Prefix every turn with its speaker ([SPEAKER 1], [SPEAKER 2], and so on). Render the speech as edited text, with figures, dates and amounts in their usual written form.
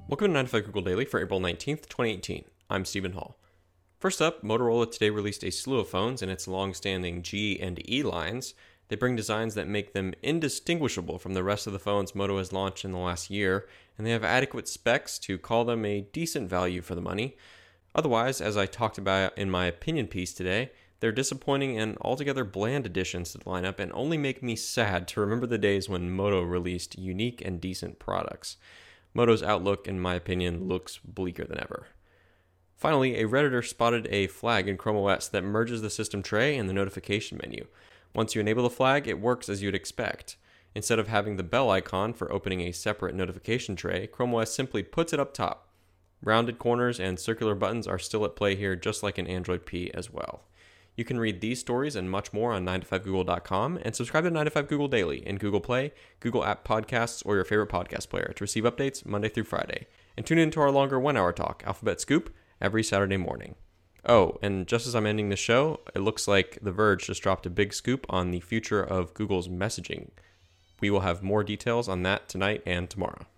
[SPEAKER 1] Welcome to 9 to 5 Google Daily for April 19th, 2018. I'm Stephen Hall. First up, Motorola today released a slew of phones in its long-standing G and E lines. They bring designs that make them indistinguishable from the rest of the phones Moto has launched in the last year, and they have adequate specs to call them a decent value for the money. Otherwise, as I talked about in my opinion piece today, they're disappointing and altogether bland additions to the lineup and only make me sad to remember the days when Moto released unique and decent products. Moto's outlook, in my opinion, looks bleaker than ever. Finally, a Redditor spotted a flag in Chrome OS that merges the system tray and the notification menu. Once you enable the flag, it works as you'd expect. Instead of having the bell icon for opening a separate notification tray, Chrome OS simply puts it up top. Rounded corners and circular buttons are still at play here, just like in Android P as well. You can read these stories and much more on 9to5google.com and subscribe to 9 to 5 Google Daily in Google Play, Google App Podcasts, or your favorite podcast player to receive updates Monday through Friday. And tune in to our longer 1-hour talk, Alphabet Scoop, every Saturday morning. Oh, and just as I'm ending the show, it looks like The Verge just dropped a big scoop on the future of Google's messaging. We will have more details on that tonight and tomorrow.